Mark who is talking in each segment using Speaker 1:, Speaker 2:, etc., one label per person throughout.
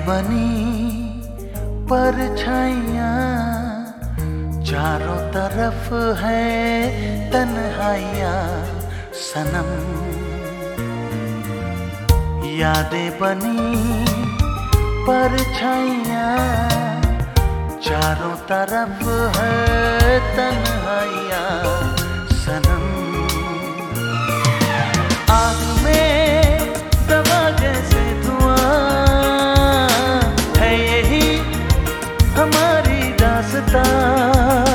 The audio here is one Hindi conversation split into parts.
Speaker 1: बनी परछाइयाँ, चारों तरफ है तन्हाइयाँ सनम। यादें बनी परछाइयाँ, चारों तरफ है तन्हाइयाँ सनम। आग में दवा जैसे धुआं है यही हमारी दास्तां।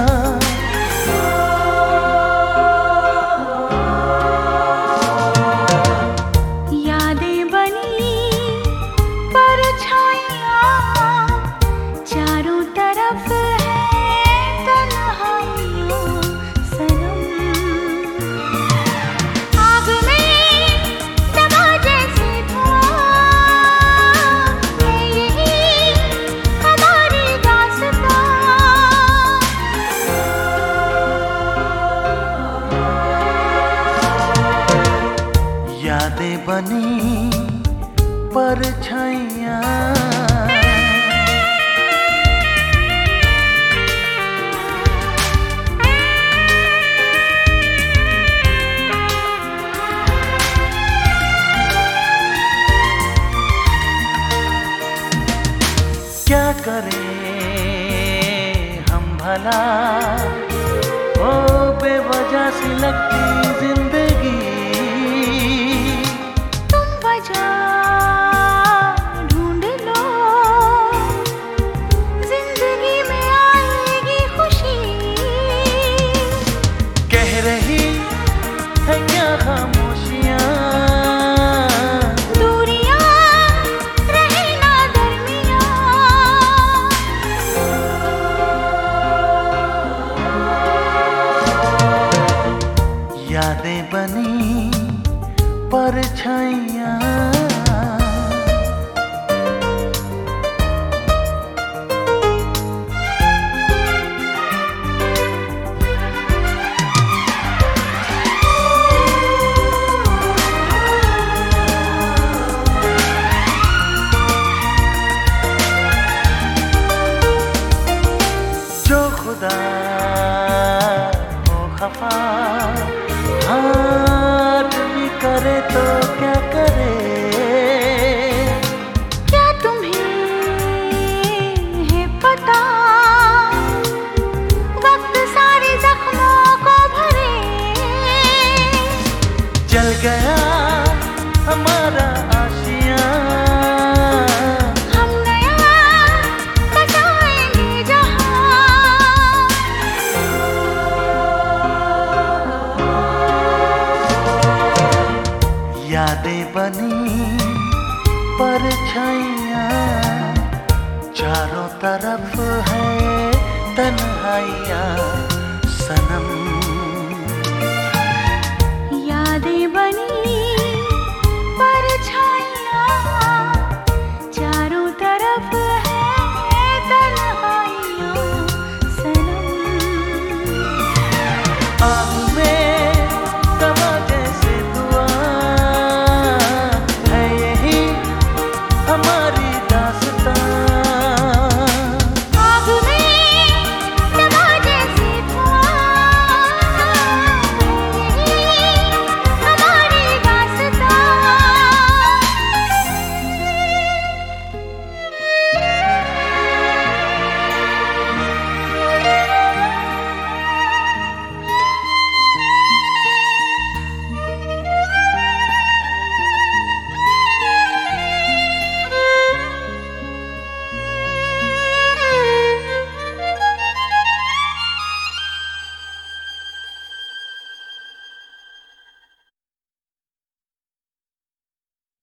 Speaker 1: यादें बनी परछाइयाँ। क्या करें हम भला, ओ बेवजह सी लगती जिंदगी।
Speaker 2: ढूंढ लो जिंदगी में आएगी खुशी।
Speaker 1: कह रही है क्या खामोशियाँ,
Speaker 2: दूरियां रहे ना दरमियां।
Speaker 1: यादें बनी परछाइयाँ। जो खुदा हो खफा हाथ भी करे तो क्या करे।
Speaker 2: क्या तुम्हें है पता, वक्त सारे जख्मों को भरे।
Speaker 1: जल गया हमारा आशियाँ,
Speaker 2: हम नया बचाएंगे जहां।
Speaker 1: यादें बनी परछाइयाँ, चारों तरफ है तन्हाइयाँ।